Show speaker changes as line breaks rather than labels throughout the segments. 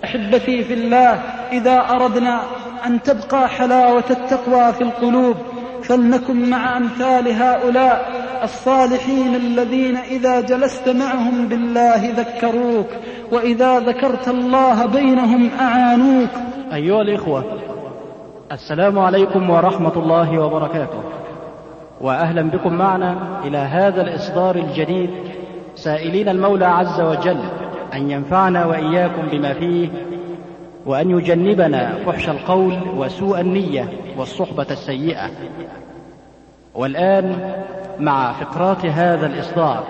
أحبتي في الله، إذا أردنا أن تبقى حلاوة التقوى في القلوب فلنكن مع أمثال هؤلاء الصالحين الذين إذا جلست معهم بالله ذكروك، وإذا ذكرت الله بينهم أعانوك.
أيها الإخوة، السلام عليكم ورحمة الله وبركاته، وأهلا بكم معنا إلى هذا الإصدار الجديد، سائلين المولى عز وجل أن ينفعنا وإياكم بما فيه، وأن يجنبنا فحش القول وسوء النية والصحبة السيئة. والآن مع فقرات هذا الإصدار.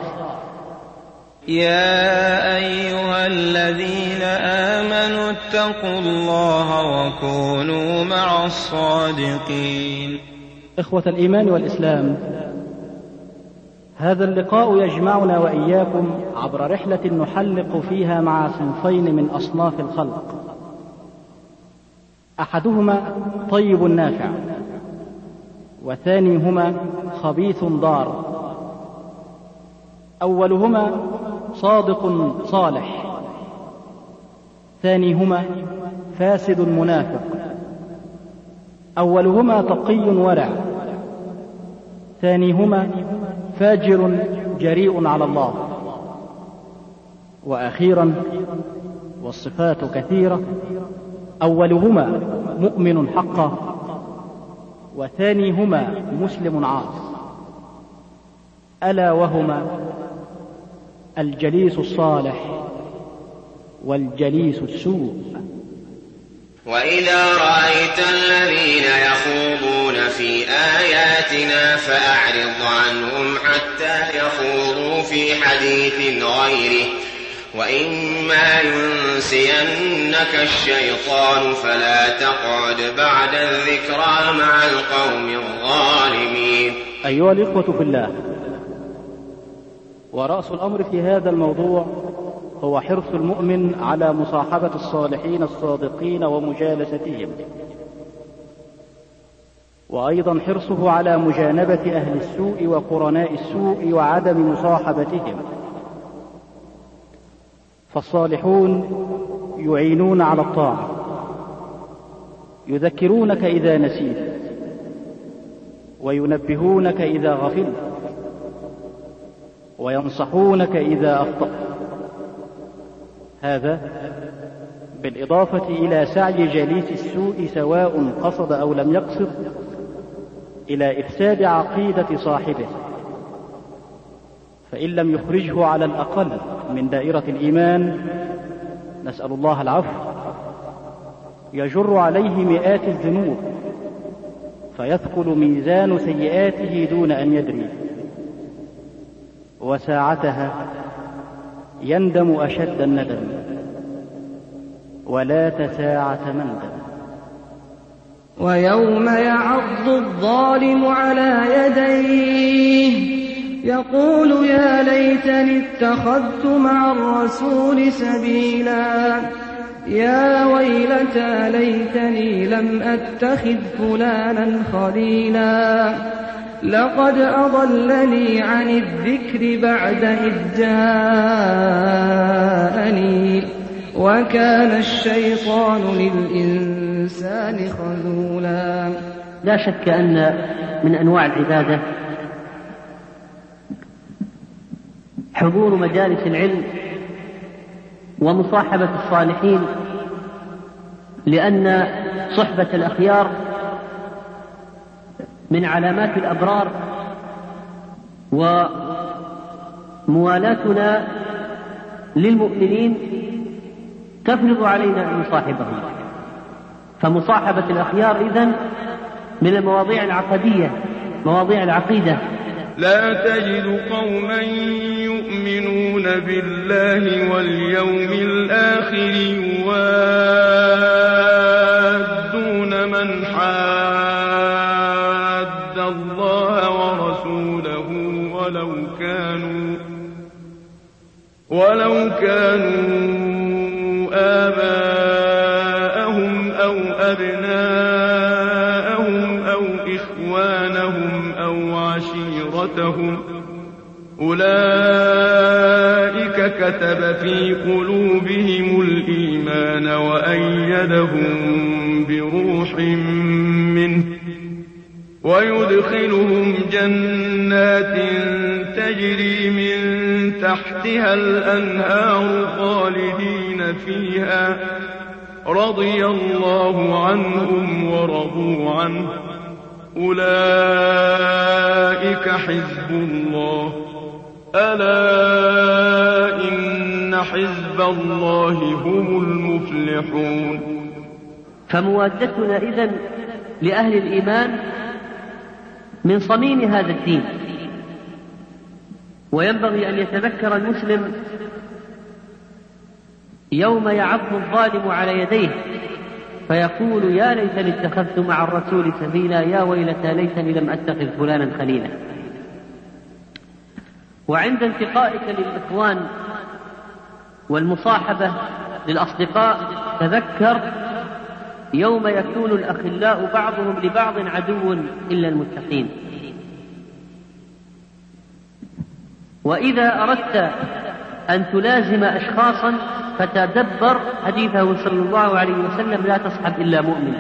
يا أيها الذين آمنوا اتقوا الله وكونوا مع الصادقين.
إخوة الإيمان والإسلام، هذا اللقاء يجمعنا وإياكم عبر رحلة نحلق فيها مع صنفين من أصناف الخلق، أحدهما طيب نافع، وثانيهما خبيث ضار. أولهما صادق صالح، ثانيهما فاسد منافق. أولهما تقي ورع، ثانيهما فاجر جريء على الله. وأخيرا والصفات كثيرة، أولهما مؤمن حقا، وثانيهما مسلم عاص، ألا وهما الجليس الصالح والجليس السوء.
وإذا رأيت الذين يخوضون في آياتنا فأعرض عنهم حتى يخوضوا في حديث غيره، وإما ينسينك الشيطان فلا تقعد بعد الذكرى مع القوم الظالمين.
أيها الإخوة في الله، ورأس الأمر في هذا الموضوع هو حرص المؤمن على مصاحبة الصالحين الصادقين ومجالستهم، وأيضا حرصه على مجانبة أهل السوء وقرناء السوء وعدم مصاحبتهم. فالصالحون يعينون على الطاعة، يذكرونك إذا نسيت، وينبهونك إذا غفلت، وينصحونك إذا أخطأت. هذا بالإضافة إلى سعي جليس السوء سواء قصد أو لم يقصد إلى إفساد عقيدة صاحبه، فإن لم يخرجه على الأقل من دائرة الإيمان، نسأل الله العفو، يجر عليه مئات الذنوب فيثقل ميزان سيئاته دون أن يدري، وساعتها يندم أشد الندم، ولا تساعة مندم.
ويوم يعض الظالم على يديه يقول يا ليتني اتخذت مع الرسول سبيلا، يا ويلتى ليتني لم أتخذ فلانا خليلا، لقد أضلني عن الذكر بعد إذ جاءني، وكان الشيطان للإنسان خذولا.
لا شك أن من أنواع العبادة حضور مجالس العلم ومصاحبة الصالحين، لأن صحبة الأخيار من علامات الأبرار، وموالاتنا للمؤمنين تفرض علينا أن نصاحبهم. فمصاحبة الأخيار إذن من المواضيع العقدية، مواضيع العقيدة.
لا تجد قوما يؤمنون بالله واليوم الآخر يوادون من حاد الله ورسوله ولو كانوا آباءهم أو أبناءهم أو إخوانهم أو عشيرتهم، أولئك كتب في قلوبهم الإيمان الإيمان وأيدهم بروح منه ويدخلهم جنات تجري من تحتها الأنهار خالدين فيها رضي الله عنهم ورضوا عنه أولئك حزب الله ألا إن حزب الله هم المفلحون.
فموادتنا إذن لأهل الإيمان من صميم هذا الدين، وينبغي أن يتذكر المسلم يوم يعض الظالم على يديه فيقول يا ليتني اتخذت مع الرسول سبيلا يا ويلتى ليتني لم أتخذ فلانا خليلا. وعند انتقائك للإخوان والمصاحبة للأصدقاء تذكر يوم يكون الأخلاء بعضهم لبعض عدو إلا المتقين. وإذا أردت أن تلازم أشخاصا فتدبر حديثه صلى الله عليه وسلم لا تصحب إلا مؤمن.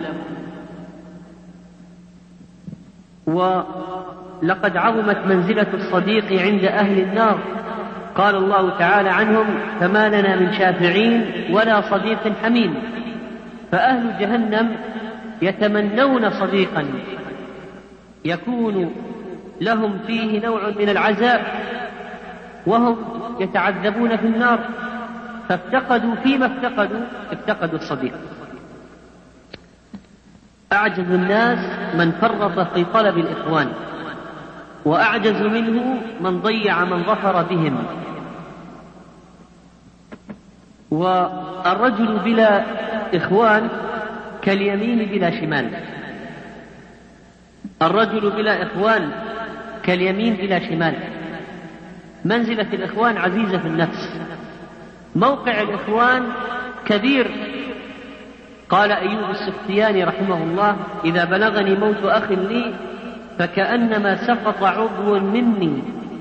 ولقد عظمت منزلة الصديق عند أهل النار، قال الله تعالى عنهم فما لنا من شافعين ولا صديق حميم. فأهل جهنم يتمنون صديقا يكون لهم فيه نوع من العذاب وهم يتعذبون في النار، فافتقدوا فيما افتقدوا الصديق. أعجز الناس من فرط في طلب الإخوان، وأعجز منه من ضيع من ظفر بهم. والرجل بلا إخوان كاليمين بلا شمال. الرجل بلا إخوان كاليمين بلا شمال. منزلة الإخوان عزيزة في النفس، موقع الإخوان كبير. قال أيوب السختياني رحمه الله إذا بلغني موت أخ لي فكأنما سقط عضو مني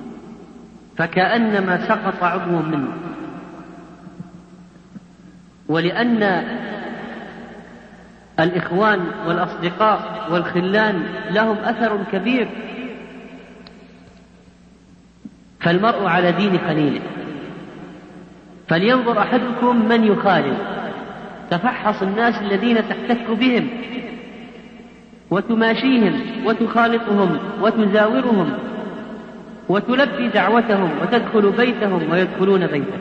ولأن الإخوان والأصدقاء والخلان لهم أثر كبير، فالمرء على دين خليله. فلينظر أحدكم من يخالل. تفحص الناس الذين تحتك بهم وتماشيهم وتخالطهم وتزاورهم وتلبي دعوتهم وتدخل بيتهم ويدخلون بيتك.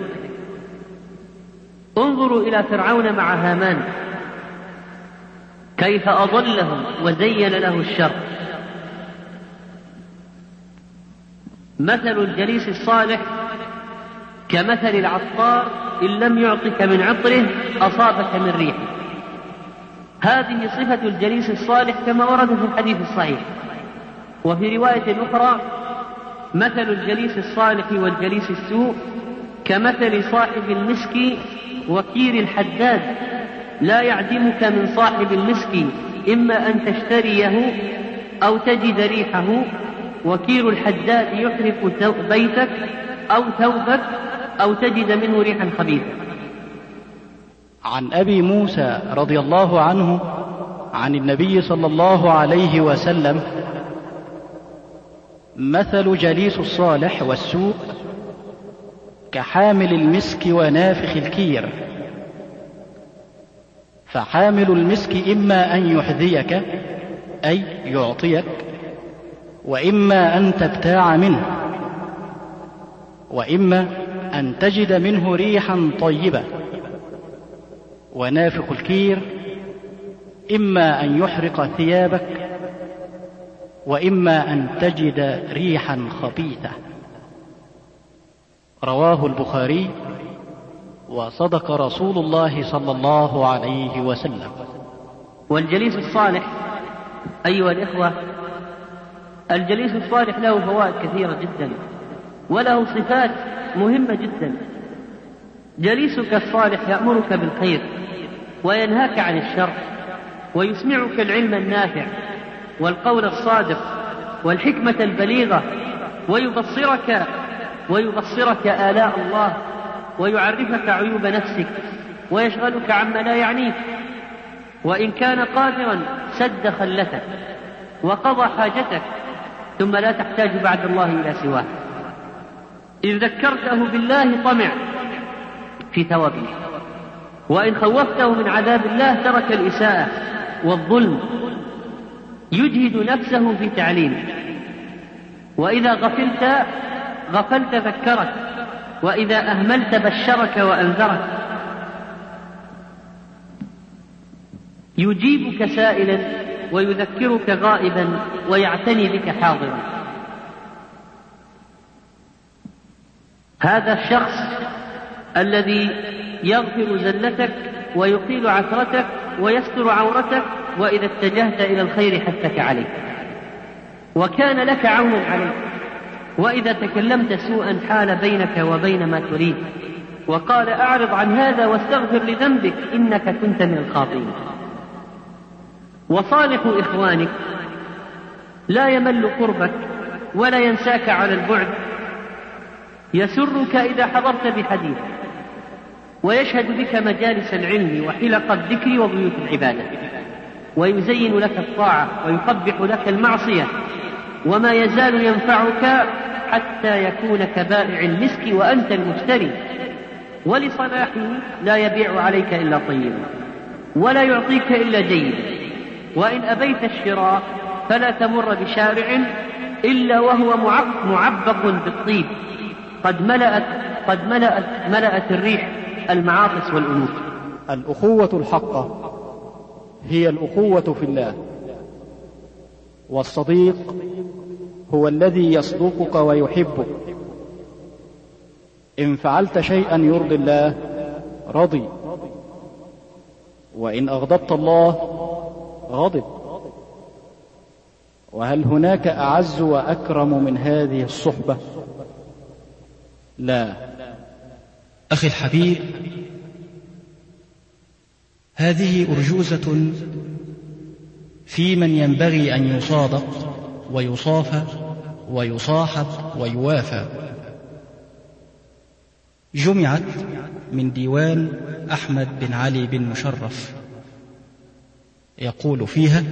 انظروا إلى فرعون مع هامان كيف أضلهم وزين له الشر. مثل الجليس الصالح كمثل العطار إن لم يعطك من عطره أصابك من ريحه. هذه صفة الجليس الصالح كما ورد في الحديث الصحيح. وفي رواية أخرى مثل الجليس الصالح والجليس السوء كمثل صاحب المسك وكير الحداد لا يعدمك من صاحب المسك إما أن تشتريه أو تجد ريحه، وكير الحداد يحرق بيتك أو ثوبك أو تجد منه ريحا خبيثا.
عن أبي موسى رضي الله عنه عن النبي صلى الله عليه وسلم مثل جليس الصالح والسوء كحامل المسك ونافخ الكير. فحامل المسك إما أن يحذيك أي يعطيك، وإما أن تبتاع منه، وإما أن تجد منه ريحا طيبة. ونافخ الكير إما أن يحرق ثيابك، وإما أن تجد ريحا خبيثة. رواه البخاري. وصدق رسول الله صلى الله عليه وسلم.
والجليس الصالح أيها الإخوة، الجليس الصالح له فوائد كثيرة جدا وله صفات مهمة جدا. جليسك الصالح يأمرك بالخير وينهاك عن الشر، ويسمعك العلم النافع والقول الصادق والحكمة البليغة، ويبصرك آلاء الله، ويعرفك عيوب نفسك، ويشغلك عما لا يعنيك، وإن كان قادرا سد خلتك وقضى حاجتك، ثم لا تحتاج بعد الله إلى سواه. إذ ذكرته بالله طمع في ثوابه، وإن خوفته من عذاب الله ترك الإساءة والظلم، يجهد نفسه في تعليمه. وإذا غفلت ذكرك، وإذا أهملت بشرك وأنذرك. يجيبك سائلا ويذكرك غائبا ويعتني بك حاضرا. هذا الشخص الذي يغفر زلتك ويقيل عثرتك ويستر عورتك، وإذا اتجهت إلى الخير حثك عليه وكان لك عون عليه، وإذا تكلمت سوءا حال بينك وبين ما تريد، وقال أعرض عن هذا واستغفر لذنبك إنك كنت من الخاطئين. وصالح إخوانك لا يمل قربك ولا ينساك على البعد، يسرك إذا حضرت بحديث، ويشهد بك مجالس العلم وحلق الذكر وبيوت العبادة، ويزين لك الطاعة ويقبح لك المعصية، وما يزال ينفعك حتى يكون كبائع المسك وأنت المشتري. ولصلاحه لا يبيع عليك إلا طيبا ولا يعطيك إلا جيدا، وإن أبيت الشراء فلا تمر بشارع إلا وهو معبق بالطيب، قد ملأت الريح المعاطس والأنوف.
الأخوة الحقة هي الأخوة في الله، والصديق هو الذي يصدقك ويحبك. إن فعلت شيئا يرضي الله رضي، وإن أغضبت الله غضب. وهل هناك أعز وأكرم من هذه الصحبة؟ لا.
أخي الحبيب، هذه أرجوزة في من ينبغي أن يصادق ويصافى ويصاحب ويوافى. جمعت من ديوان أحمد بن علي بن مشرف، يقول فيها: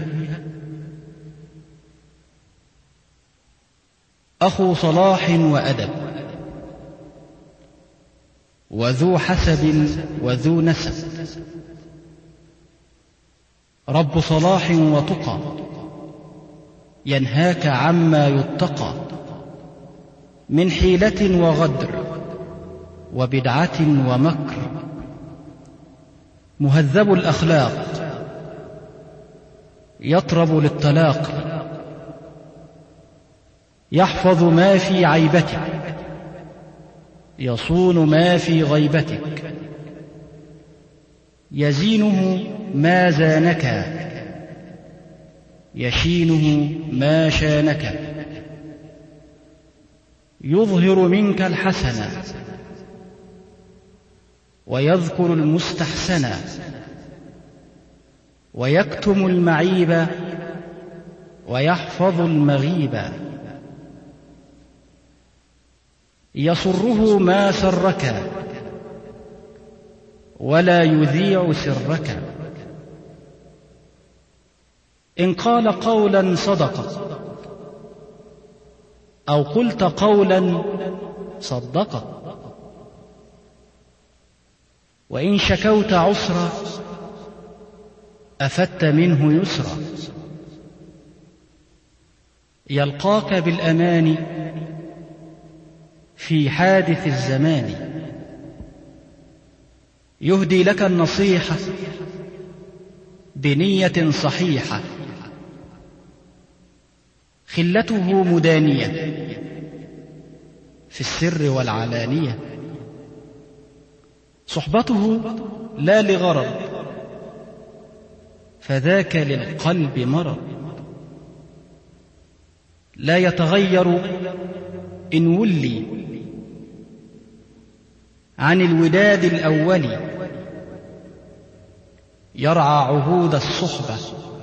أخو صلاح وأدب، وذو حسب وذو نسب، رب صلاح وتقى، ينهاك عما يتقى، من حيلة وغدر وبدعة ومكر، مهذب الأخلاق، يطرب للطلاق، يحفظ ما في عيبتك، يصون ما في غيبتك، يزينه ما زانك، يشينه ما شانك، يظهر منك الحسن ويذكر المستحسن، ويكتم المعيب ويحفظ المغيب، يسره ما سرك ولا يذيع سرك، إن قال قولا صدق، أو قلت قولا صدق، وإن شكوت عسرا أفدت منه يسرا، يلقاك بالأمان في حادث الزمان، يهدي لك النصيحة بنية صحيحة، خلته مدانية في السر والعلانية، صحبته لا لغرض، فذاك للقلب مرض، لا يتغير إن ولي عن الوداد الأول، يرعى عهود الصحبة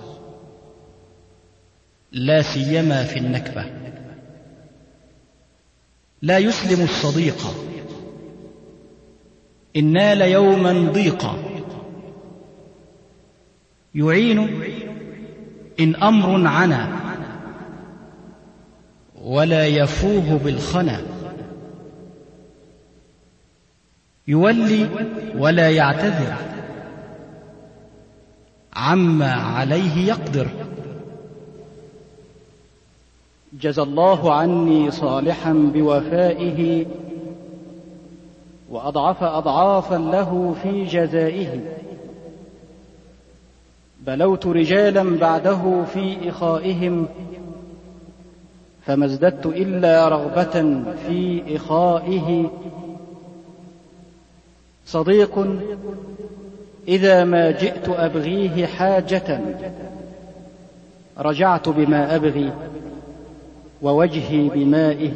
لا سيما في النكبة، لا يسلم الصديق إن نال يوما ضيقا، يعين إن أمر عنا، ولا يفوه بالخنا، يولي ولا يعتذر، عما عليه يقدر.
جزى الله عني صالحا بوفائه، وأضعف أضعافا له في جزائه. بلوت رجالا بعده في إخائهم، فما ازددت إلا رغبة في إخائه. صديق إذا ما جئت أبغيه حاجة، رجعت بما أبغي ووجهي بمائه.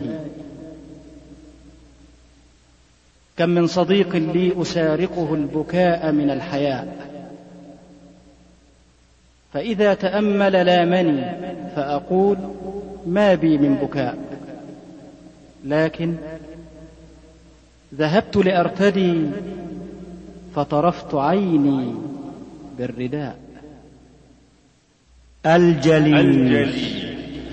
كم من صديق لي أسارقه البكاء من الحياء، فإذا تأمل لامني فأقول ما بي من بكاء، لكن ذهبت لأرتدي فطرفت عيني بالرداء.
الجليل.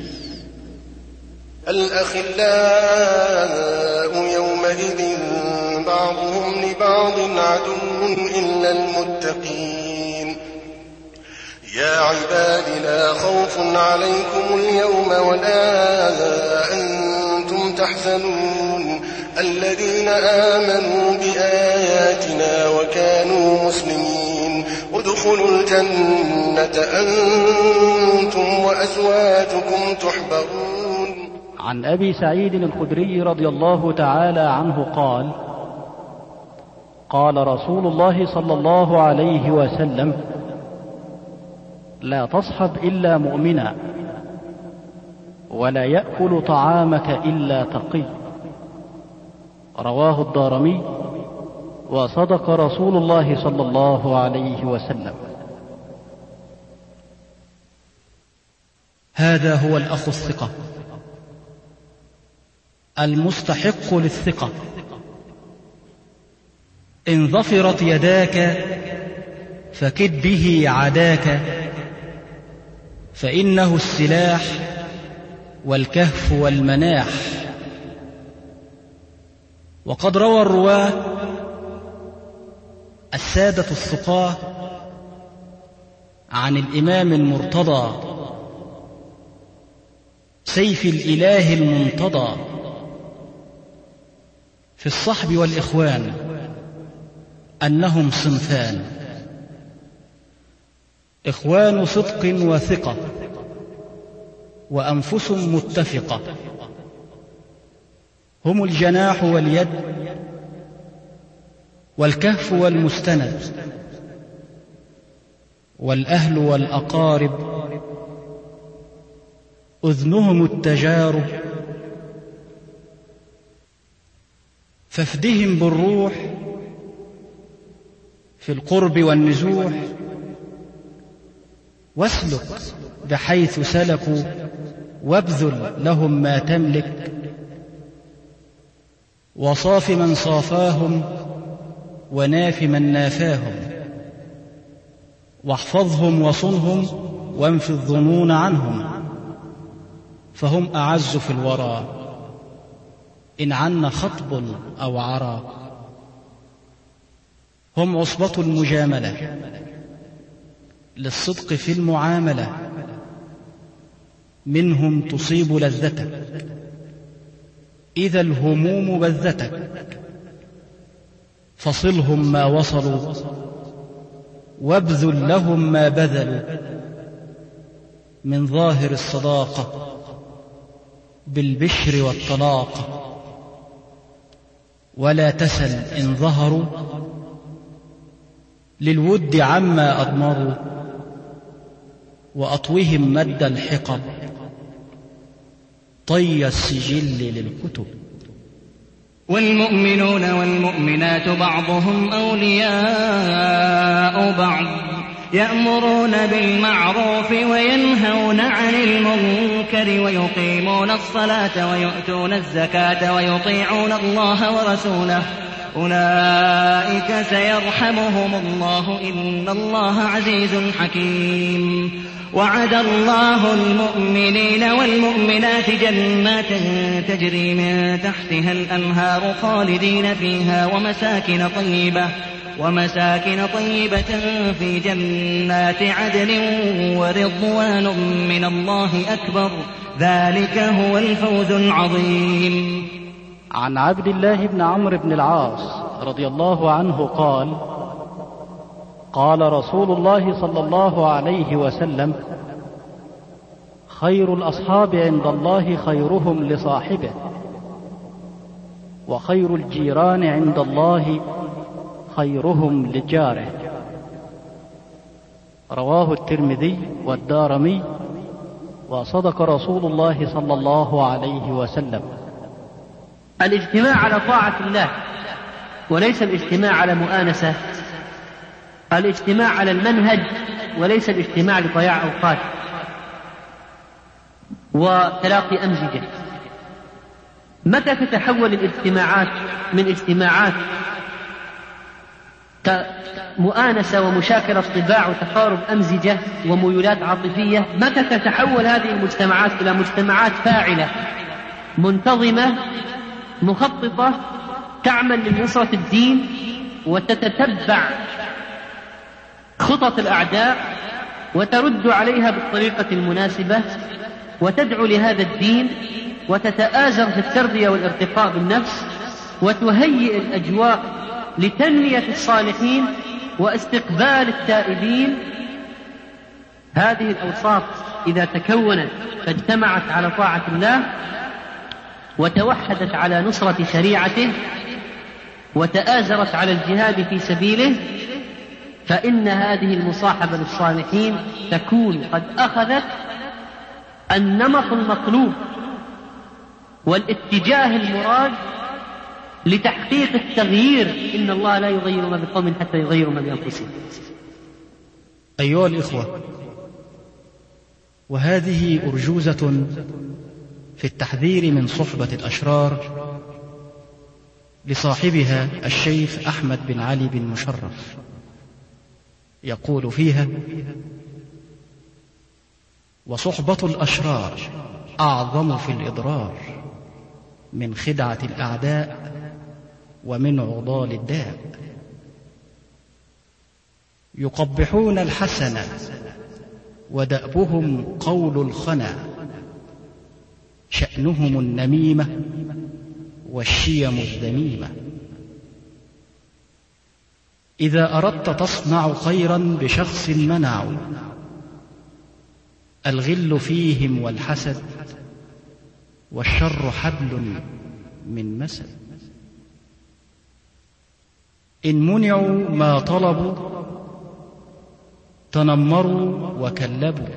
الأخلاء يومئذ بعضهم لبعض عدو إلا المتقين. يا عباد لا خوف عليكم اليوم ولا أنتم تحزنون الذين آمنوا بآياتنا وكانوا مسلمين ادخلوا الجنة أنتم وأزواجكم تحبرون.
عن أبي سعيد الخدري رضي الله تعالى عنه قال: قال رسول الله صلى الله عليه وسلم: لا تصحب إلا مؤمنا، ولا يأكل طعامك إلا تقي. رواه الدارمي. وصدق رسول الله صلى الله عليه وسلم.
هذا هو الأخ الثقة المستحق للثقة. إن ظفرت يداك فكد به عداك، فإنه السلاح والكهف والمناح. وقد روى الرواة السادة الثقاه عن الإمام المرتضى سيف الإله المنتضى في الصحب والإخوان أنهم صنفان: إخوان صدق وثقة، وأنفس متفقة. هم الجناح واليد والكهف والمستند، والأهل والأقارب، أذنهم التجارب. فافدهم بالروح في القرب والنزوح، واسلك بحيث سلكوا، وابذل لهم ما تملك. وصاف من صافاهم، وناف من نافاهم. واحفظهم وصنهم، وانف الظنون عنهم، فهم أعز في الورى إن عن خطب أو عرى. هم عصبة المجاملة للصدق في المعاملة، منهم تصيب لذتك إذا الهموم بذتك. فصلهم ما وصلوا، وابذل لهم ما بذلوا، من ظاهر الصداقة بالبشر والطلاق. ولا تسل إن ظهروا للود عما أضمروا، وأطوهم مد الحقب طي السجل للكتب.
والمؤمنون والمؤمنات بعضهم أولياء بعض، يأمرون بالمعروف وينهون عن المنكر، ويقيمون الصلاة ويؤتون الزكاة، ويطيعون الله ورسوله، أولئك سيرحمهم الله إن الله عزيز حكيم. وعد الله المؤمنين والمؤمنات جنات تجري من تحتها الأنهار خالدين فيها ومساكن طيبة في جنات عدن ورضوان من الله أكبر ذلك هو الفوز العظيم.
عن عبد الله بن عمرو بن العاص رضي الله عنه قال: قال رسول الله صلى الله عليه وسلم: خير الأصحاب عند الله خيرهم لصاحبه، وخير الجيران عند الله خيرهم لجاره. رواه الترمذي والدارمي، وصدق رسول الله صلى الله عليه وسلم.
الاجتماع على طاعة الله وليس الاجتماع على مؤانسة، الاجتماع على المنهج وليس الاجتماع لضياع أوقات وتلاقي أمزجة. متى تتحول الاجتماعات من اجتماعات مؤانسة ومشاكلة طباع وتقارب أمزجة وميولات عاطفية؟ متى تتحول هذه المجتمعات إلى مجتمعات فاعلة منتظمة مخططة تعمل لنصرة الدين وتتتبع خطط الأعداء وترد عليها بالطريقة المناسبة وتدعو لهذا الدين وتتآزر في التربية والارتقاء بالنفس وتهيئ الأجواء لتنمية الصالحين واستقبال التائبين؟ هذه الأوصاف إذا تكونت فاجتمعت على طاعة الله وتوحدت على نصرة شريعته وتآزرت على الجهاد في سبيله، فإن هذه المصاحبة للصالحين تكون قد أخذت النمط المطلوب والاتجاه المراد لتحقيق التغيير. إن الله لا يغير ما بقوم حتى يغيروا ما بأنفسهم.
أيها الإخوة، وهذه أرجوزة في التحذير من صحبة الأشرار لصاحبها الشيخ أحمد بن علي بن مشرف، يقول فيها: وصحبة الأشرار أعظم في الإضرار من خدعة الأعداء ومن عضال الداء. يقبحون الحسن ودأبهم قول الخنا، شأنهم النميمة والشيم الذميمة. إذا أردت تصنع خيرا بشخص منعوا الغل فيهم والحسد، والشر حبل من مسد. إن منعوا ما طلبوا تنمروا وكلبوا،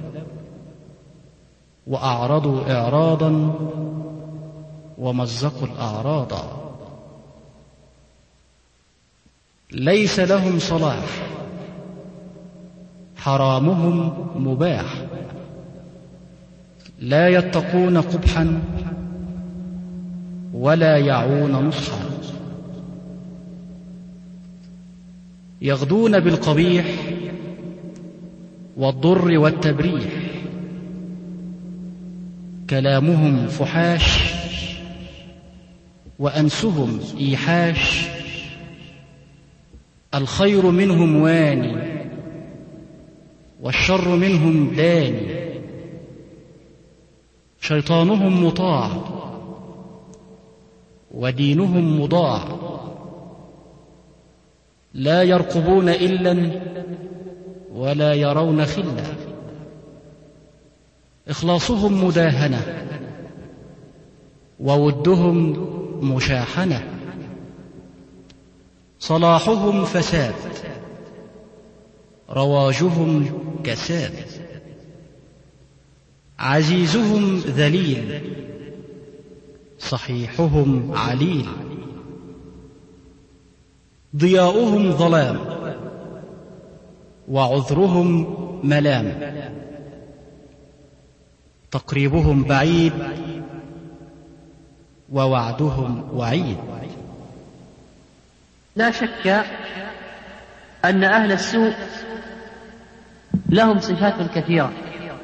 وأعرضوا إعراضا ومزقوا الأعراض. ليس لهم صلاح حرامهم مباح، لا يتقون قبحا ولا يعون نصحا. يغدون بالقبيح والضر والتبريح، كلامهم فحاش وأنسهم إيحاش. الخير منهم واني والشر منهم داني. شيطانهم مطاع ودينهم مضاع. لا يرقبون إلا ولا يرون خلا. إخلاصهم مداهنة وودهم مشاحنة. صلاحهم فساد رواجهم كساد. عزيزهم ذليل صحيحهم عليل. ضياؤهم ظلام وعذرهم ملام. تقريبهم بعيد ووعدهم وعيد.
لا شك أن أهل السوء لهم صفات كثيرة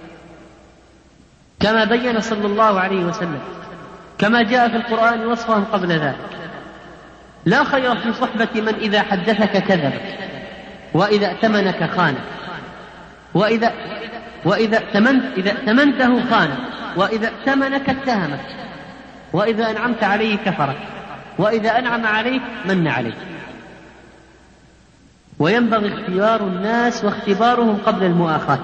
كما بين صلى الله عليه وسلم، كما جاء في القرآن وصفهم قبل ذلك. لا خير في صحبة من إذا حدثك كذبك، وإذا ائتمنك خانك، وإذا ائتمنته خانك، وإذا ائتمنك اتهمك، وإذا أنعمت عليه كفرك، وإذا أنعم عليك من عليك. وينبغي اختيار الناس واختبارهم قبل المؤاخاة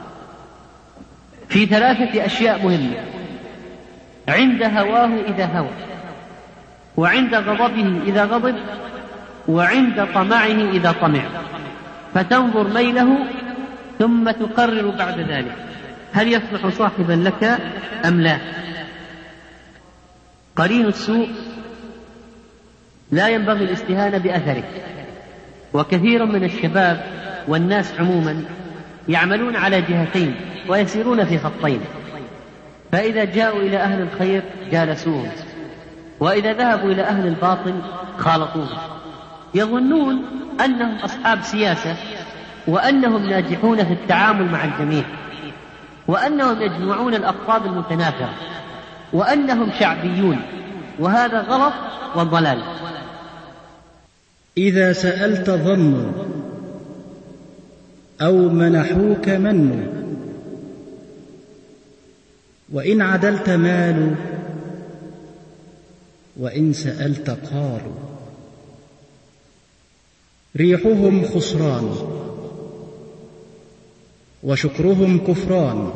في 3 أشياء مهمة: عند هواه إذا هوى، وعند غضبه إذا غضب، وعند طمعه إذا طمع، فتنظر ميله ثم تقرر بعد ذلك هل يصلح صاحبا لك أم لا. قرين السوء لا ينبغي الاستهانة بأثره، وكثير من الشباب والناس عموما يعملون على جهتين ويسيرون في خطين، فإذا جاءوا إلى أهل الخير جالسوهم، وإذا ذهبوا إلى أهل الباطل خالطوهم، يظنون أنهم أصحاب سياسة، وأنهم ناجحون في التعامل مع الجميع، وأنهم يجمعون الأقطاب المتنافرة، وأنهم شعبيون، وهذا غلط وضلال.
إذا سألت ظنوا أو منحوك منوا، وإن عدلت مالوا، وإن سألت قالوا. ريحهم خسران وشكرهم كفران،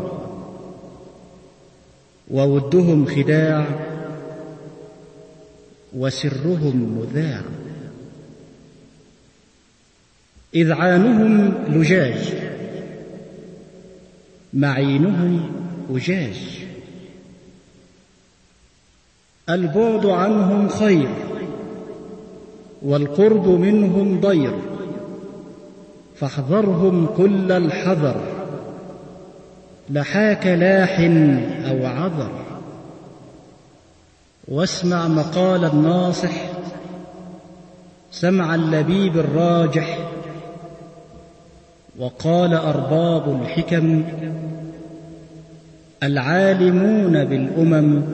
وودهم خداع وسرهم مذاع. إذعانهم لجاج معينهم أجاج، البعد عنهم خير والقرب منهم ضير، فاحذرهم كل الحذر، لحاك لاح أو عذر. واسمع مقال الناصح سمع اللبيب الراجح، وقال أرباب الحكم العالمون بالأمم: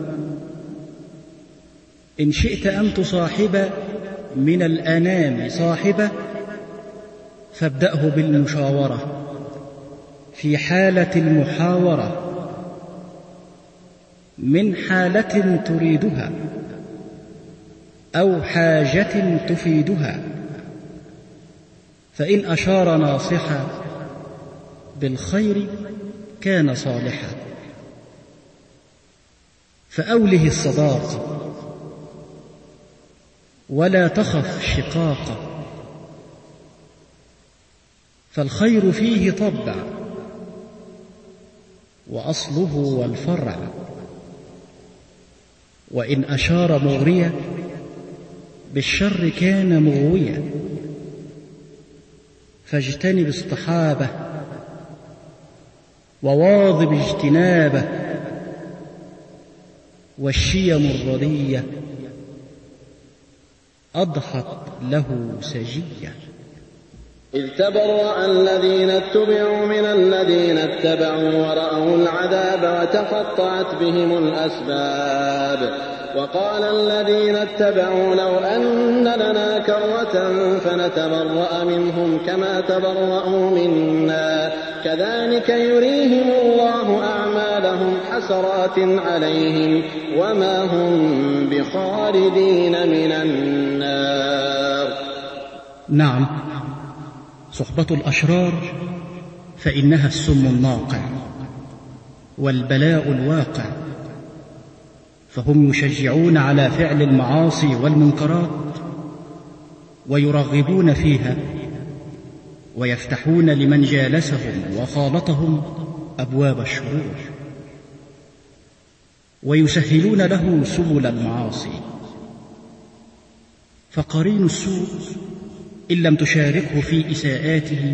إن شئت أن تصاحب من الأنام صاحبة، فابدأه بالمشاورة في حالة المحاورة، من حالة تريدها أو حاجة تفيدها، فإن أشار ناصحا بالخير كان صالحا. فأوله الصداقة ولا تخف شقاقة، فالخير فيه طبع وأصله والفرع. وإن أشار مغريا بالشر كان مغويا، فاجتنب اصطحابه وواظب اجتنابه، والشيم الردية أضحت له سجية.
إذ تبرأ الذين اتبعوا من الذين اتبعوا ورأوا العذاب وتقطعت بهم الأسباب. وقال الذين اتبعوا لو أن لنا كرة فنتبرأ منهم كما تبرأوا منا كذلك يريهم الله أعمالهم حسرات عليهم وما هم بخالدين من النار.
نعم، صحبة الأشرار فإنها السم الناقع والبلاء الواقع، فهم يشجعون على فعل المعاصي والمنكرات ويرغبون فيها، ويفتحون لمن جالسهم وخالطهم أبواب الشرور، ويسهلون له سبل المعاصي. فقرين السوء إن لم تشاركه في إساءاته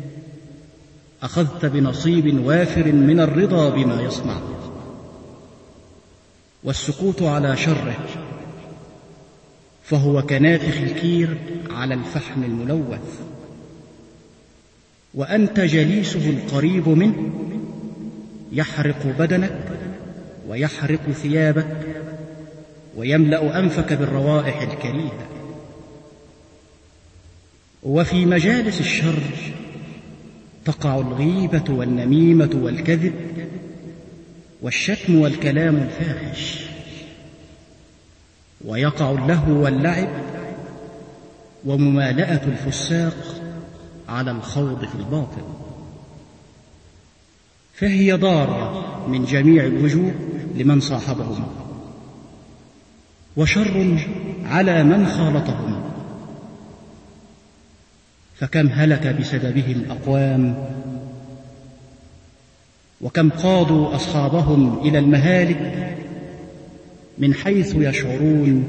أخذت بنصيب وافر من الرضا بما يصنع، والسكوت على شره فهو كنافخ الكير على الفحم الملوث، وأنت جليسه القريب منه يحرق بدنك ويحرق ثيابك ويملأ أنفك بالروائح الكريهة. وفي مجالس الشر تقع الغيبة والنميمة والكذب والشتم والكلام الفاحش، ويقع اللهو واللعب وممالأة الفساق على الخوض في الباطل، فهي ضارة من جميع الوجوه لمن صاحبهم، وشر على من خالطهم. فكم هلك بسببهم أقوام، وكم قادوا أصحابهم إلى المهالك من حيث يشعرون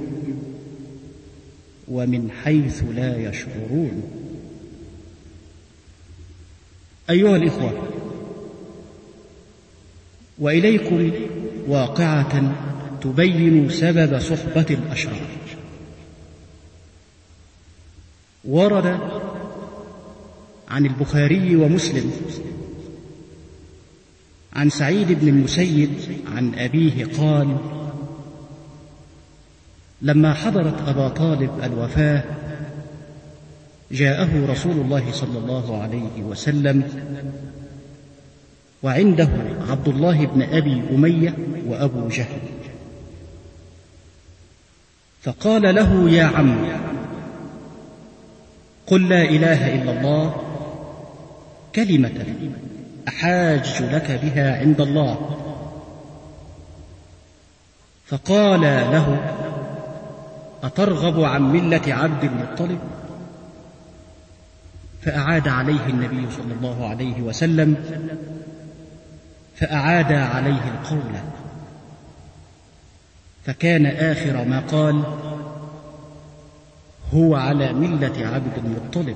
ومن حيث لا يشعرون. أيها الإخوة، وإليكم واقعة تبين سبب صحبة الأشرار. ورد عن البخاري ومسلم عن سعيد بن المسيب عن أبيه قال: لما حضرت أبا طالب الوفاة جاءه رسول الله صلى الله عليه وسلم وعنده عبد الله بن أبي أمية وأبو جهل، فقال له: يا عم، قل لا إله إلا الله كلمة أحاج لك بها عند الله. فقال له: أترغب عن ملة عبد المطلب؟ فأعاد عليه النبي صلى الله عليه وسلم فأعاد عليه القول، فكان آخر ما قال: هو على ملة عبد المطلب،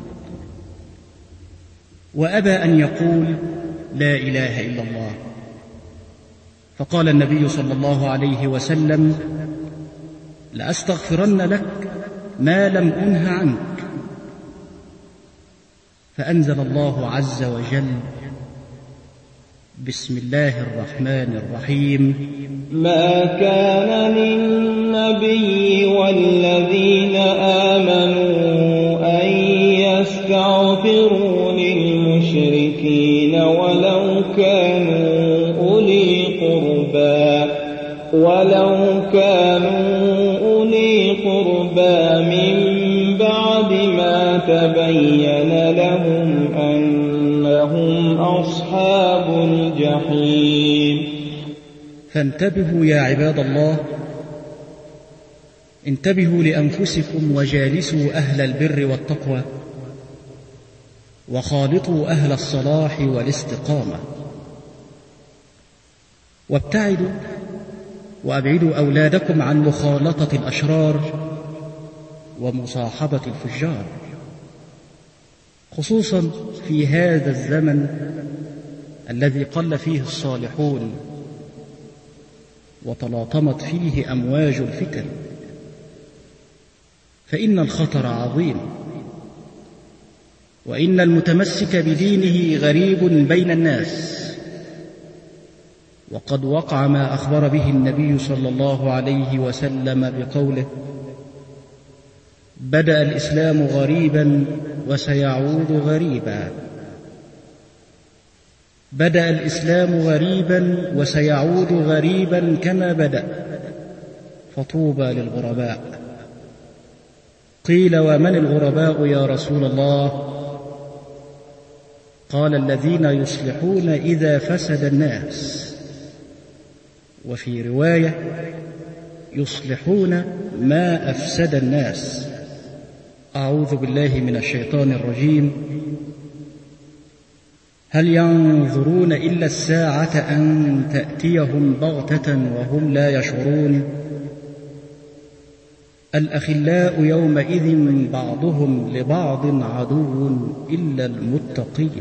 وأبى أن يقول لا إله إلا الله. فقال النبي صلى الله عليه وسلم: لأستغفرن لك ما لم أنه عنك. فأنزل الله عز وجل: بسم الله الرحمن الرحيم:
ما كان للنبي والذين آمنوا أن يستغفروا للمشركين ولو كانوا أولي قربى من بعد ما تبين لهم أنهم أصحاب الجحيم.
فانتبهوا يا عباد الله، انتبهوا لأنفسكم وجالسوا أهل البر والتقوى، وخالطوا أهل الصلاح والاستقامة، وابتعدوا وأبعدوا أولادكم عن مخالطة الأشرار ومصاحبة الفجار، خصوصا في هذا الزمن الذي قل فيه الصالحون وتلاطمت فيه أمواج الفتن، فإن الخطر عظيم، وإن المتمسك بدينه غريب بين الناس. وقد وقع ما أخبر به النبي صلى الله عليه وسلم بقوله: بدأ الإسلام غريبا وسيعود غريبا. بدأ الإسلام غريبا وسيعود غريبا كما بدأ، فطوبى للغرباء. قيل: ومن الغرباء يا رسول الله؟ قال: الذين يصلحون إذا فسد الناس. وفي رواية: يصلحون ما أفسد الناس. أعوذ بالله من الشيطان الرجيم. هل ينظرون إلا الساعة أن تأتيهم بغتة وهم لا يشعرون؟ الأخلاء يومئذ بعضهم لبعض عدو إلا المتقين.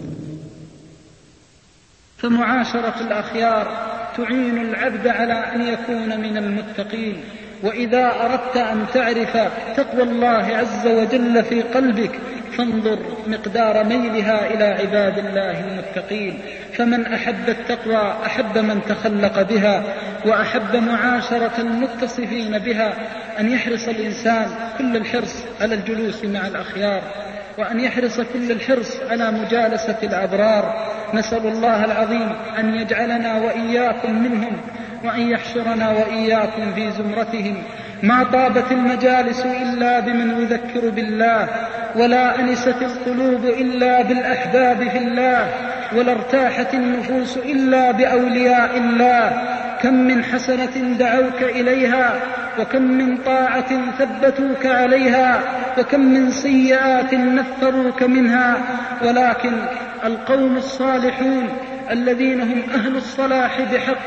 فمعاشرة الأخيار تعين العبد على أن يكون من المتقين، وإذا أردت أن تعرف تقوى الله عز وجل في قلبك فانظر مقدار ميلها إلى عباد الله المتقين. فمن أحب التقوى أحب من تخلق بها وأحب معاشرة المتصفين بها. أن يحرص الإنسان كل الحرص على الجلوس مع الأخيار، وأن يحرص كل الحرص على مجالسة الأبرار. نسأل الله العظيم أن يجعلنا وإياكم منهم، وأن يحشرنا وإياكم في زمرتهم. ما طابت المجالس إلا بمن يذكر بالله، ولا أنست القلوب إلا بالأحباب في الله، ولا ارتاحت النفوس إلا بأولياء الله. كم من حسنة دعوك إليها، وكم من طاعة ثبتوك عليها، وكم من سيئات نفروك منها. ولكن القوم الصالحون الذين هم أهل الصلاح بحق،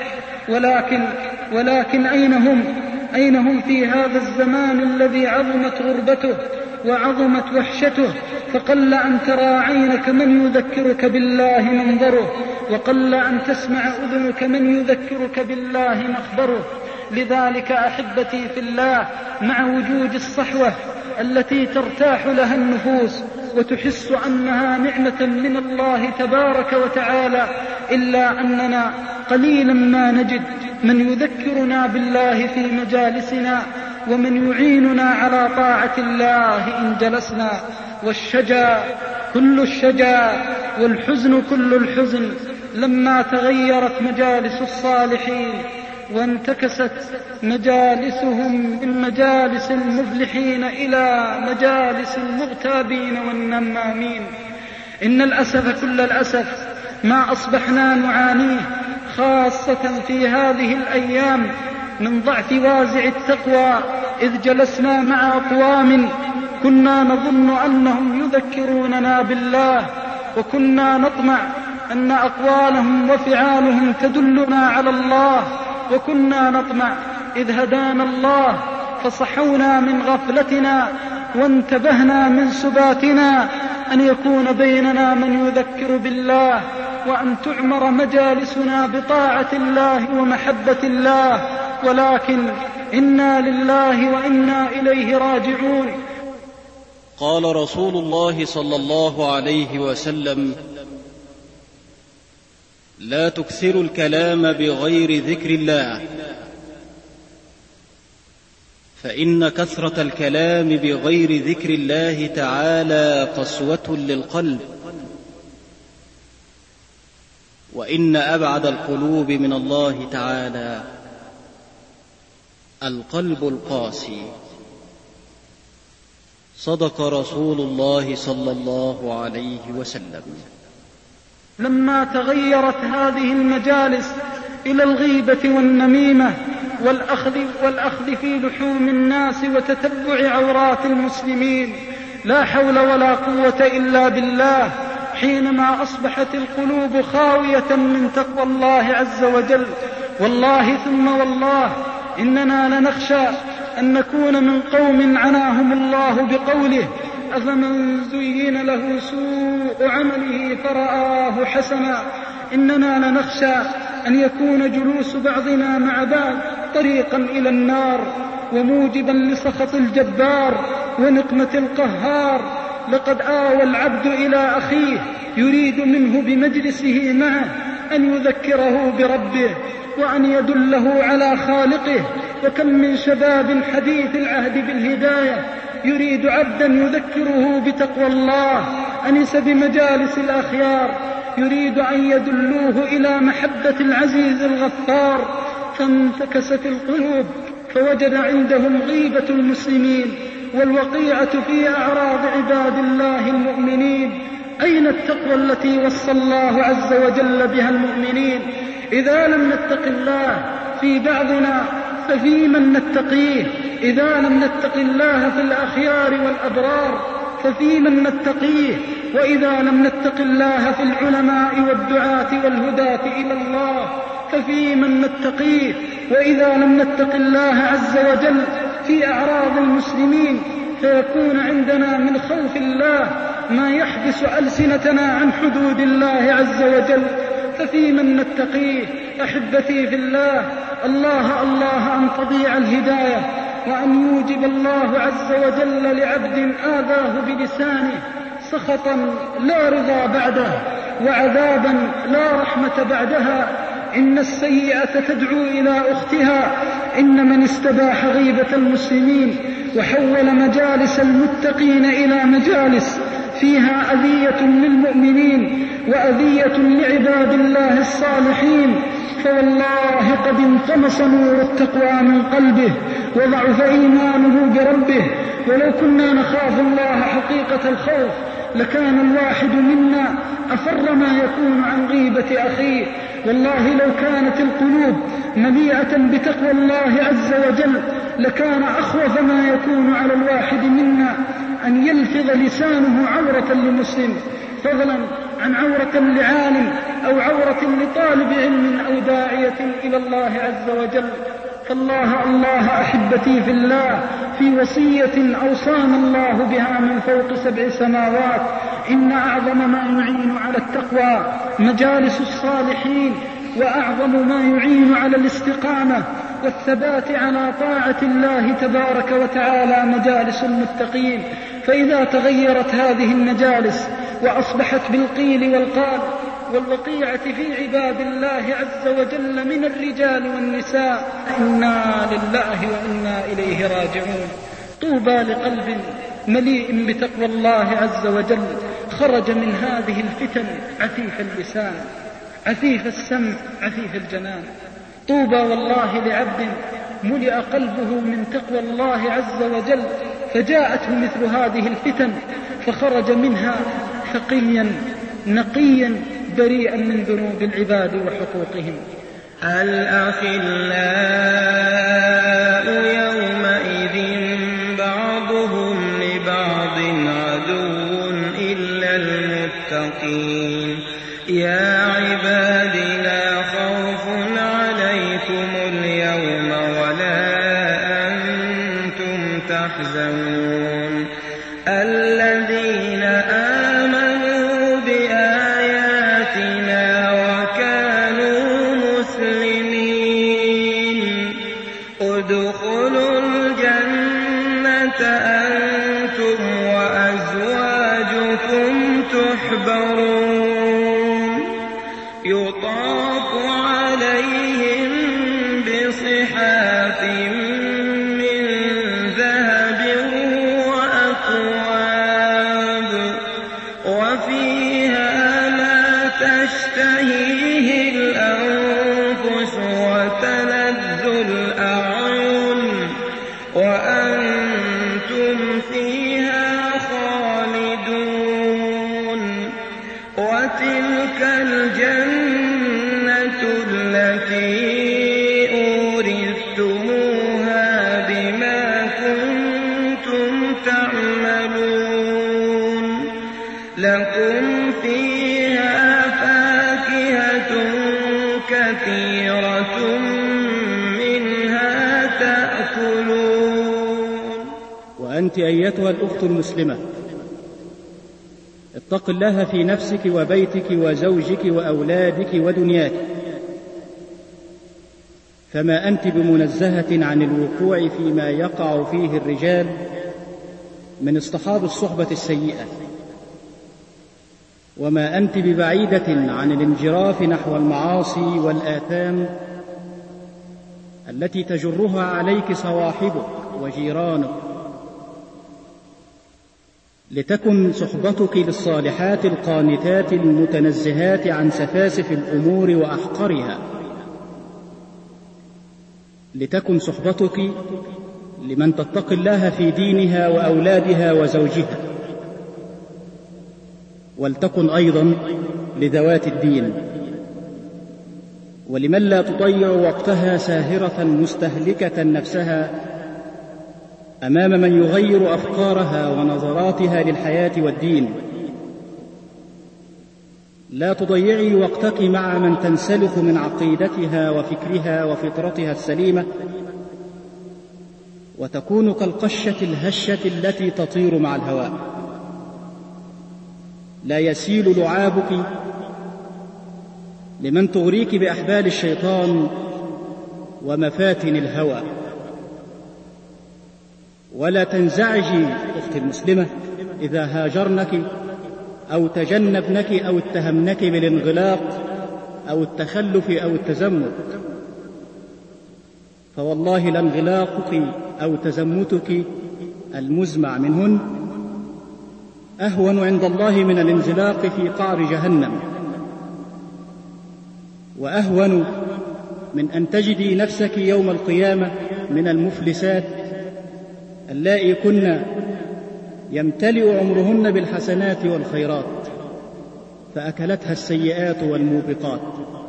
ولكن أين هم في هذا الزمان الذي عظمت غربته وعظمت وحشته؟ فقل أن ترى عينك من يذكرك بالله منظره، وقل أن تسمع أذنك من يذكرك بالله مخبره. لذلك أحبتي في الله، مع وجود الصحوة التي ترتاح لها النفوس وتحس أنها نعمة من الله تبارك وتعالى، إلا أننا قليلا ما نجد من يذكرنا بالله في مجالسنا، ومن يعيننا على طاعة الله إن جلسنا. والشجا كل الشجا والحزن كل الحزن لما تغيرت مجالس الصالحين وانتكست مجالسهم من مجالس المفلحين إلى مجالس المغتابين والنمامين. إن الأسف كل الأسف ما أصبحنا نعانيه، خاصة في هذه الأيام، من ضعف وازع التقوى، إذ جلسنا مع أقوام كنا نظن أنهم يذكروننا بالله، وكنا نطمع أن أقوالهم وفعالهم تدلنا على الله، وكنا نطمع إذ هدانا الله فصحونا من غفلتنا وانتبهنا من سباتنا أن يكون بيننا من يذكر بالله، وأن تعمر مجالسنا بطاعة الله ومحبة الله. ولكن إنا لله وإنا إليه راجعون.
قال رسول الله صلى الله عليه وسلم: لا تكثروا الكلام بغير ذكر الله، فإن كثرة الكلام بغير ذكر الله تعالى قسوة للقلب، وإن أبعد القلوب من الله تعالى القلب القاسي. صدق رسول الله صلى الله عليه وسلم.
لما تغيرت هذه المجالس إلى الغيبة والنميمة والأخذ في لحوم الناس وتتبع عورات المسلمين، لا حول ولا قوة إلا بالله، حينما أصبحت القلوب خاوية من تقوى الله عز وجل. والله ثم والله إننا لنخشى أن نكون من قوم عناهم الله بقوله: أفمن زين له سوء عمله فرآه حسنا. إننا لنخشى أن يكون جلوس بعضنا مع بعض طريقا إلى النار، وموجبا لسخط الجبار ونقمة القهار. لقد آوى العبد إلى أخيه يريد منه بمجلسه معه أن يذكره بربه وأن يدله على خالقه. وكم من شباب حديث العهد بالهداية يريد عبدا يذكره بتقوى الله، أنس بمجالس الأخيار، يريد أن يدلوه إلى محبة العزيز الغفار، فانتكست القلوب فوجد عندهم غيبة المسلمين والوقيعة في أعراض عباد الله المؤمنين. أين التقوى التي وصى الله عز وجل بها المؤمنين؟ إذا لم نتق الله في بعضنا ففي من نتقيه؟ إذا لم نتق الله في الأخيار والأبرار ففي من نتقيه؟ وإذا لم نتق الله في العلماء والدعاة والهداة إلى الله ففي من نتقيه؟ وإذا لم نتق الله عز وجل في أعراض المسلمين فيكون عندنا من خوف الله ما يحبس ألسنتنا عن حدود الله عز وجل، ففي من نتقيه؟ أحبتي في الله، الله أن تضيع الهداية، وأن يوجب الله عز وجل لعبد آذاه بلسانه سخطا لا رضا بعده وعذابا لا رحمة بعدها. إن السيئة تدعو إلى أختها. إن من استباح غيبة المسلمين وحول مجالس المتقين إلى مجالس فيها أذية للمؤمنين وأذية لعباد الله الصالحين فوالله قد انطمس نور التقوى من قلبه وضعف إيمانه بربه. ولو كنا نخاف الله حقيقة الخوف لكان الواحد منا أفر ما يكون عن غيبة أخيه. والله لو كانت القلوب مليئة بتقوى الله عز وجل لكان أخوف ما يكون على الواحد منا أن يلفظ لسانه عورة لمسلم، فضلا عن عورة لعالم أو عورة لطالب علم أو داعية إلى الله عز وجل. فالله أحبتي في الله في وصية أوصانا الله بها من فوق 7 سماوات. إن أعظم ما يعين على التقوى مجالس الصالحين، وأعظم ما يعين على الاستقامة والثبات على طاعة الله تبارك وتعالى مجالس المتقين. فإذا تغيرت هذه المجالس وأصبحت بالقيل والقال والوقيعة في عباد الله عز وجل من الرجال والنساء إنا لله وإنا إليه راجعون. طوبى لقلب مليء بتقوى الله عز وجل خرج من هذه الفتن عفيف اللسان عفيف السمع عفيف الجنان. طوبى والله لعبد ملئ قلبه من تقوى الله عز وجل فجاءته مثل هذه الفتن فخرج منها ثقيا نقيا بريئا من ذنوب العباد وحقوقهم.
الأخلاء يومئذ بعضهم لبعض عدو إلا المتقين. يا عباد لا خوف عليكم اليوم ولا أنتم تحزنون. الذين آمنوا بآياتنا وكانوا مسلمين ادخلوا الجنة أنتم وأزواجكم تحبرون. يطاف عليهم بصحاف من ذهب وأكواب وفيها ما تشتهيه الأنفس وتلذ الأعين وأنتم فيها خالدون. وتلك الجنة التي أورثتموها بما كنتم تعملون. لكم فيها فاكهة كثيرة منها تأكلون.
وأنت أيتها الأخت المسلمة اتق الله في نفسك وبيتك وزوجك وأولادك ودنياك، فما أنت بمنزهة عن الوقوع فيما يقع فيه الرجال من اصطحاب الصحبة السيئة، وما أنت ببعيدة عن الانجراف نحو المعاصي والآثام التي تجرها عليك صواحبك وجيرانك. لتكن صحبتك للصالحات القانتات المتنزهات عن سفاسف الأمور وأحقرها. لتكن صحبتك لمن تتقي الله في دينها وأولادها وزوجها. ولتكن أيضا لذوات الدين، ولمن لا تضيع وقتها ساهرة مستهلكة نفسها أمام من يغير أفكارها ونظراتها للحياة والدين. لا تضيعي وقتك مع من تنسلخ من عقيدتها وفكرها وفطرتها السليمة وتكون كالقشة الهشة التي تطير مع الهواء. لا يسيل لعابك لمن تغريك بأحبال الشيطان ومفاتن الهوى. ولا تنزعجي أختي المسلمة إذا هاجرنك أو تجنبنك أو اتهمنك بالانغلاق أو التخلف أو التزمت، فوالله لانغلاقك أو تزمتك المزمع منهن أهون عند الله من الانزلاق في قعر جهنم، وأهون من أن تجدي نفسك يوم القيامة من المفلسات اللائي كن يمتلئ عمرهن بالحسنات والخيرات فأكلتها السيئات والموبقات.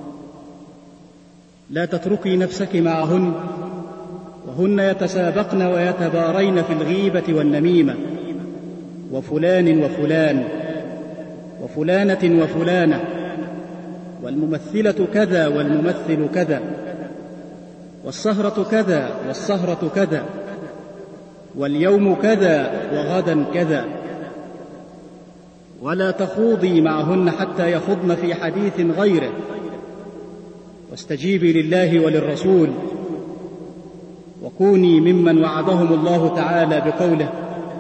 لا تتركي نفسك معهن وهن يتسابقن ويتبارين في الغيبة والنميمة، وفلان وفلان وفلانة وفلانة، والممثلة كذا والممثل كذا، والسهرة كذا والسهرة كذا، واليوم كذا وغدا كذا. ولا تخوضي معهن حتى يخضن في حديث غيره، واستجيبي لله وللرسول، وكوني ممن وعدهم الله تعالى بقوله: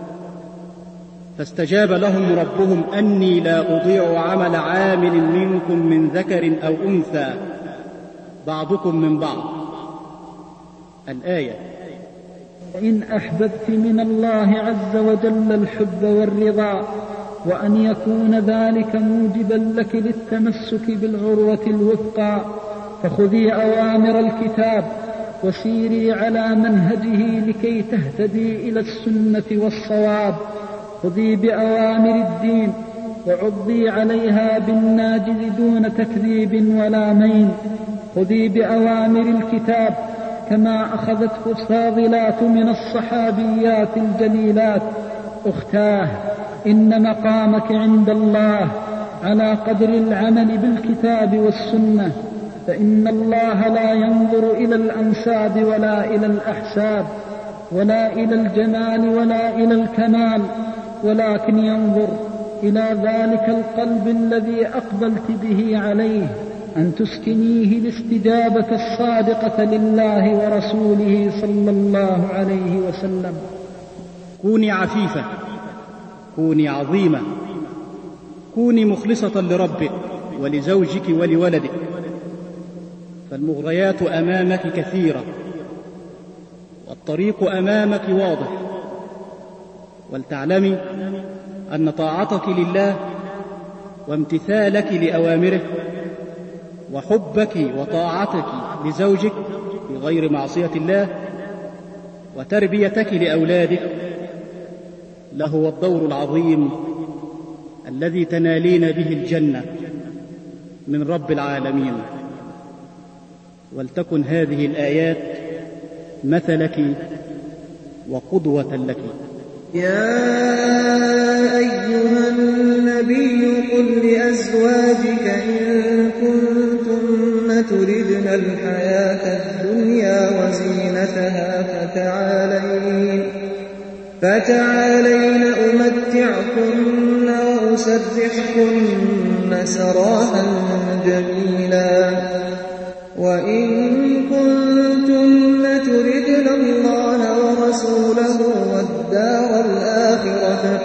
فاستجاب لهم ربهم أني لا أضيع عمل عامل منكم من ذكر أو أنثى بعضكم من بعض. الآية.
إن أحببت من الله عز وجل الحب والرضا، وأن يكون ذلك موجبا لك للتمسك بالعروة الوثقى، فخذي أوامر الكتاب وسيري على منهجه لكي تهتدي إلى السنة والصواب. خذي بأوامر الدين وعضي عليها بالناجذ دون تكذيب ولا مين. خذي بأوامر الكتاب كما أخذته الفاضلات من الصحابيات الجليلات. أختاه، إن مقامك عند الله على قدر العمل بالكتاب والسنة، فإن الله لا ينظر إلى الأنساب ولا إلى الأحساب ولا إلى الجمال ولا إلى الكمال، ولكن ينظر إلى ذلك القلب الذي أقبلت به عليه، أن تسكنيه الاستجابة الصادقة لله ورسوله صلى الله عليه وسلم.
كوني عفيفة، كوني عظيمة، كوني مخلصة لربك ولزوجك ولولدك، فالمغريات أمامك كثيرة والطريق أمامك واضح. ولتعلمي أن طاعتك لله وامتثالك لأوامره وحبك وطاعتك لزوجك بغير معصية الله وتربيتك لأولادك لهو الدور العظيم الذي تنالين به الجنة من رب العالمين. ولتكن هذه الآيات مثلك وقدوة لك.
يا أيها النبي قل لأزواجك إن كنتن تردن الحياة الدنيا وزينتها فتعالين أمتعكن وأسرحكن سراحا جميلا. وإن كنتن تردن الله ورسوله والدار الآخرة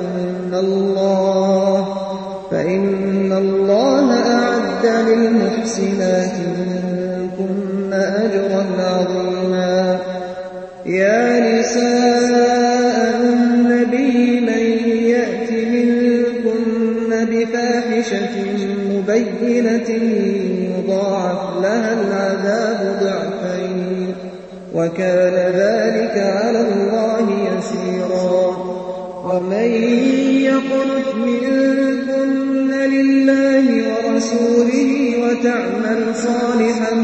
فإن الله أعد للمحسنات منكن أجرا عظيما. يا نساء النبي من يأت منكن بفاحشة مبينة يضاعف لها العذاب ضعفين، وكان ذلك على الله يسيرا. ومن يقنت منكن لله ورسوله وتعمل صالحا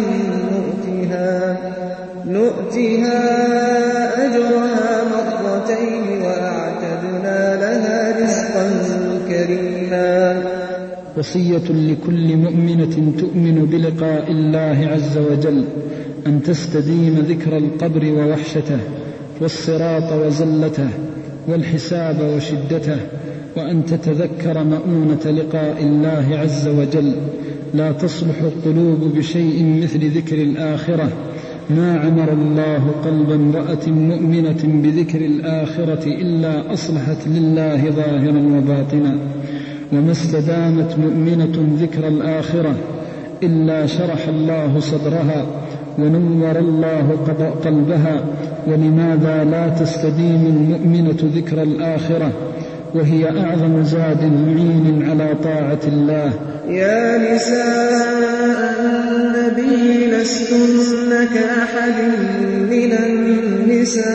نؤتها أجرها مرتين وأعتدنا لها رزقا كريما.
وصية لكل مؤمنة تؤمن بلقاء الله عز وجل أن تستديم ذكر القبر ووحشته والصراط وزلته والحساب وشدته، وأن تتذكر مؤونة لقاء الله عز وجل. لا تصلح القلوب بشيء مثل ذكر الآخرة،
ما عمر الله قلب امرأة مؤمنة بذكر الآخرة إلا أصلحت لله ظاهرا وباطنا، وما استدامت مؤمنة ذكر الآخرة إلا شرح الله صدرها ونور الله قلبها. ولماذا لا تستديم المؤمنة ذكر الآخرة وهي أعظم زاد معين على طاعة الله؟
يا نساء النبي لستن كأحد من النساء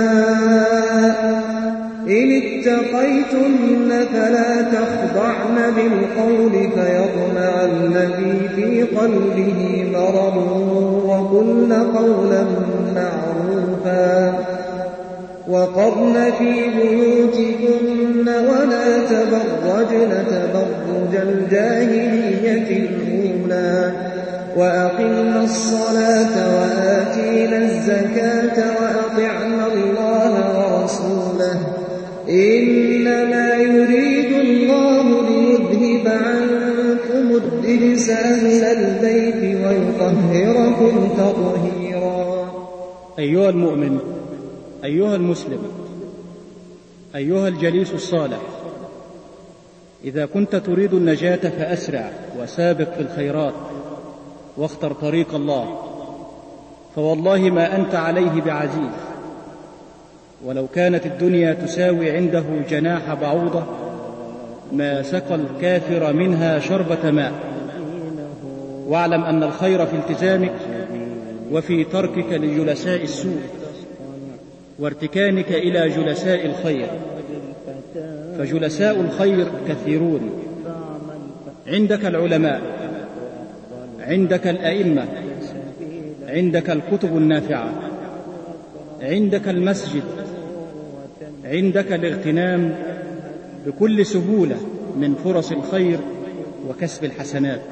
إن اتقيتن فلا تخضعن بالقول فيطمع الذي في قلبه مرض وقلن قولا معروفا وقرن في بيوتكن ولا تبرجن تبرج الجاهلية الأولى وأقمنا الصلاة وآتينا الزكاة وأطعنا الله ورسوله إنما يريد الله ليذهب عنكم الرجس أهل البيت ويطهركم تطهيرا.
أيها المؤمن، أيها المسلم، أيها الجليس الصالح، إذا كنت تريد النجاة فأسرع وسابق في الخيرات واختر طريق الله، فوالله ما أنت عليه بعزيز، ولو كانت الدنيا تساوي عنده جناح بعوضة ما سقى الكافر منها شربة ماء. واعلم أن الخير في التزامك وفي تركك لجلساء السوء وارتكانك إلى جلساء الخير، فجلساء الخير كثيرون. عندك العلماء، عندك الأئمة، عندك الكتب النافعة، عندك المسجد، عندك الاغتنام بكل سهولة من فرص الخير وكسب الحسنات.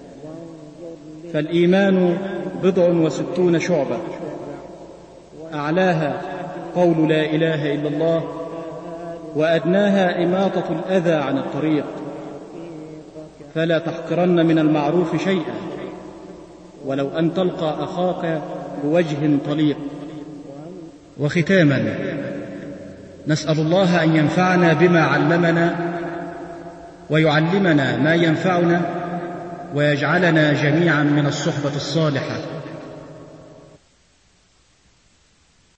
فالإيمان 60 شعبة، أعلاها قول لا إله إلا الله، وأدناها إماطة الأذى عن الطريق. فلا تحقرن من المعروف شيئا ولو أن تلقى أخاك بوجه طليق. وختاما، نسأل الله أن ينفعنا بما علمنا ويعلمنا ما ينفعنا ويجعلنا جميعا من الصحبة الصالحة.